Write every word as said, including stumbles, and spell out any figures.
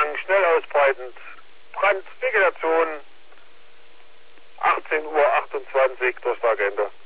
lang, schnell ausbreitend, Brand, Vegetation, achtzehn Uhr achtundzwanzig durch die Agenda.